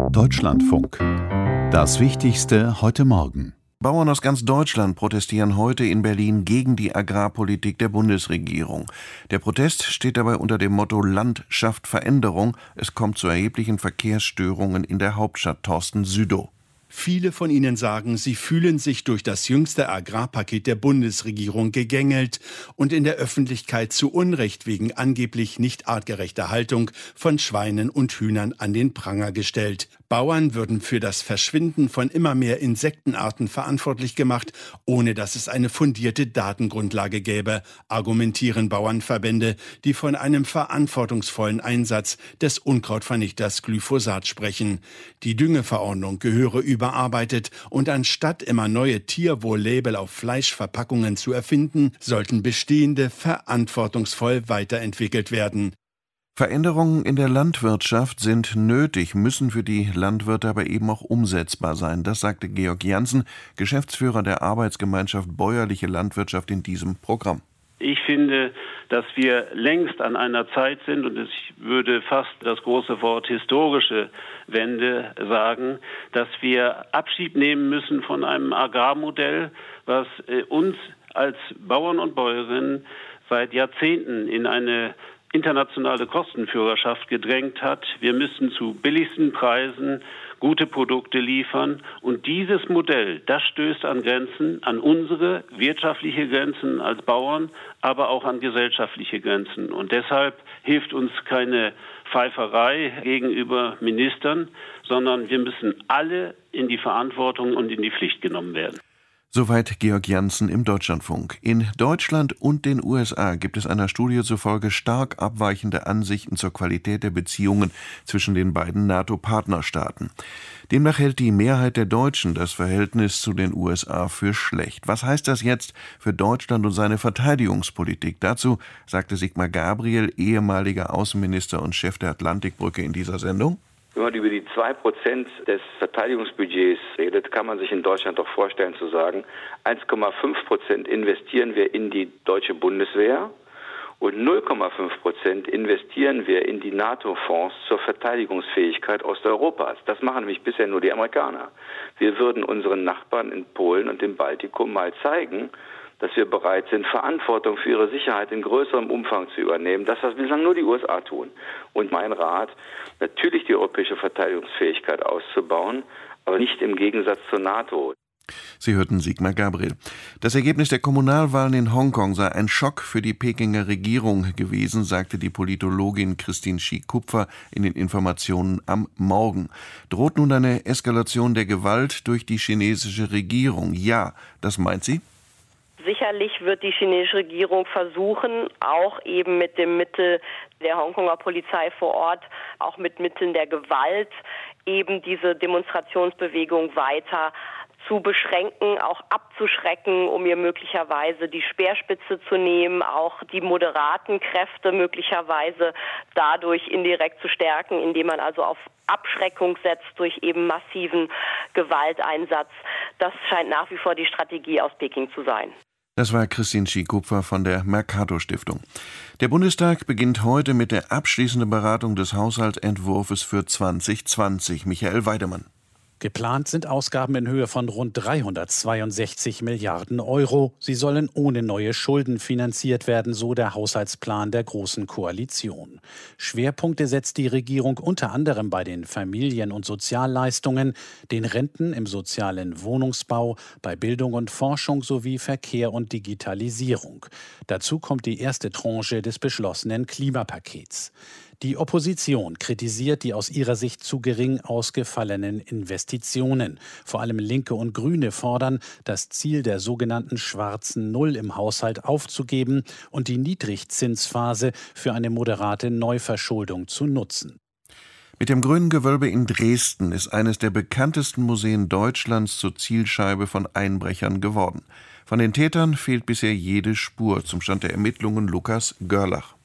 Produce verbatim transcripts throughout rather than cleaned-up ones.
Deutschlandfunk. Das Wichtigste heute Morgen. Bauern aus ganz Deutschland protestieren heute in Berlin gegen die Agrarpolitik der Bundesregierung. Der Protest steht dabei unter dem Motto Land schafft Veränderung. Es kommt zu erheblichen Verkehrsstörungen in der Hauptstadt. Thorsten Südow. Viele von ihnen sagen, sie fühlen sich durch das jüngste Agrarpaket der Bundesregierung gegängelt und in der Öffentlichkeit zu Unrecht wegen angeblich nicht artgerechter Haltung von Schweinen und Hühnern an den Pranger gestellt. Bauern würden für das Verschwinden von immer mehr Insektenarten verantwortlich gemacht, ohne dass es eine fundierte Datengrundlage gäbe, argumentieren Bauernverbände, die von einem verantwortungsvollen Einsatz des Unkrautvernichters Glyphosat sprechen. Die Düngeverordnung gehöre überarbeitet und anstatt immer neue Tierwohl-Label auf Fleischverpackungen zu erfinden, sollten bestehende verantwortungsvoll weiterentwickelt werden. Veränderungen in der Landwirtschaft sind nötig, müssen für die Landwirte aber eben auch umsetzbar sein. Das sagte Georg Jansen, Geschäftsführer der Arbeitsgemeinschaft Bäuerliche Landwirtschaft in diesem Programm. Ich finde, dass wir längst an einer Zeit sind, und ich würde fast das große Wort historische Wende sagen, dass wir Abschied nehmen müssen von einem Agrarmodell, was uns als Bauern und Bäuerinnen seit Jahrzehnten in eine internationale Kostenführerschaft gedrängt hat. Wir müssen zu billigsten Preisen gute Produkte liefern. Und dieses Modell, das stößt an Grenzen, an unsere wirtschaftliche Grenzen als Bauern, aber auch an gesellschaftliche Grenzen. Und deshalb hilft uns keine Pfeiferei gegenüber Ministern, sondern wir müssen alle in die Verantwortung und in die Pflicht genommen werden. Soweit Georg Jansen im Deutschlandfunk. In Deutschland und den U S A gibt es einer Studie zufolge stark abweichende Ansichten zur Qualität der Beziehungen zwischen den beiden NATO-Partnerstaaten. Demnach hält die Mehrheit der Deutschen das Verhältnis zu den U S A für schlecht. Was heißt das jetzt für Deutschland und seine Verteidigungspolitik? Dazu sagte Sigmar Gabriel, ehemaliger Außenminister und Chef der Atlantikbrücke, in dieser Sendung. Wenn man über die zwei Prozent des Verteidigungsbudgets redet, kann man sich in Deutschland doch vorstellen zu sagen, eins Komma fünf Prozent investieren wir in die deutsche Bundeswehr und null Komma fünf Prozent investieren wir in die NATO-Fonds zur Verteidigungsfähigkeit Osteuropas. Das machen nämlich bisher nur die Amerikaner. Wir würden unseren Nachbarn in Polen und im Baltikum mal zeigen, dass wir bereit sind, Verantwortung für ihre Sicherheit in größerem Umfang zu übernehmen. Das, was bislang nur die U S A tun. Und mein Rat, natürlich die europäische Verteidigungsfähigkeit auszubauen, aber nicht im Gegensatz zur NATO. Sie hörten Sigmar Gabriel. Das Ergebnis der Kommunalwahlen in Hongkong sei ein Schock für die Pekinger Regierung gewesen, sagte die Politologin Christine Shi-Kupfer in den Informationen am Morgen. Droht nun eine Eskalation der Gewalt durch die chinesische Regierung? Ja, das meint sie? Sicherlich wird die chinesische Regierung versuchen, auch eben mit dem Mittel der Hongkonger Polizei vor Ort, auch mit Mitteln der Gewalt, eben diese Demonstrationsbewegung weiter zu beschränken, auch abzuschrecken, um ihr möglicherweise die Speerspitze zu nehmen, auch die moderaten Kräfte möglicherweise dadurch indirekt zu stärken, indem man also auf Abschreckung setzt durch eben massiven Gewalteinsatz. Das scheint nach wie vor die Strategie aus Peking zu sein. Das war Christine Shi-Kupfer von der Mercator-Stiftung. Der Bundestag beginnt heute mit der abschließenden Beratung des Haushaltsentwurfs für zwanzig zwanzig. Michael Weidemann. Geplant sind Ausgaben in Höhe von rund dreihundertzweiundsechzig Milliarden Euro. Sie sollen ohne neue Schulden finanziert werden, so der Haushaltsplan der Großen Koalition. Schwerpunkte setzt die Regierung unter anderem bei den Familien- und Sozialleistungen, den Renten im sozialen Wohnungsbau, bei Bildung und Forschung sowie Verkehr und Digitalisierung. Dazu kommt die erste Tranche des beschlossenen Klimapakets. Die Opposition kritisiert die aus ihrer Sicht zu gering ausgefallenen Investitionen. Vor allem Linke und Grüne fordern, das Ziel der sogenannten schwarzen Null im Haushalt aufzugeben und die Niedrigzinsphase für eine moderate Neuverschuldung zu nutzen. Mit dem Grünen Gewölbe in Dresden ist eines der bekanntesten Museen Deutschlands zur Zielscheibe von Einbrechern geworden. Von den Tätern fehlt bisher jede Spur. Zum Stand der Ermittlungen Lukas Görlach.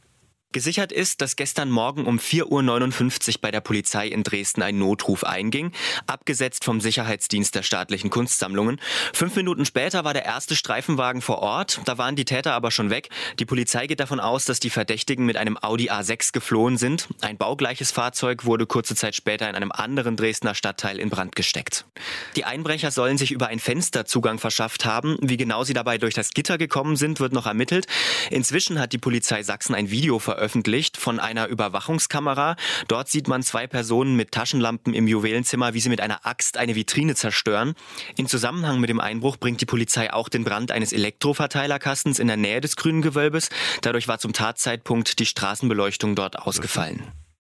Gesichert ist, dass gestern Morgen um vier Uhr neunundfünfzig bei der Polizei in Dresden ein Notruf einging, abgesetzt vom Sicherheitsdienst der staatlichen Kunstsammlungen. Fünf Minuten später war der erste Streifenwagen vor Ort, da waren die Täter aber schon weg. Die Polizei geht davon aus, dass die Verdächtigen mit einem Audi A sechs geflohen sind. Ein baugleiches Fahrzeug wurde kurze Zeit später in einem anderen Dresdner Stadtteil in Brand gesteckt. Die Einbrecher sollen sich über ein Fenster Zugang verschafft haben. Wie genau sie dabei durch das Gitter gekommen sind, wird noch ermittelt. Inzwischen hat die Polizei Sachsen ein Video veröffentlicht. veröffentlicht von einer Überwachungskamera. Dort sieht man zwei Personen mit Taschenlampen im Juwelenzimmer, wie sie mit einer Axt eine Vitrine zerstören. In Zusammenhang mit dem Einbruch bringt die Polizei auch den Brand eines Elektroverteilerkastens in der Nähe des Grünen Gewölbes. Dadurch war zum Tatzeitpunkt die Straßenbeleuchtung dort ausgefallen.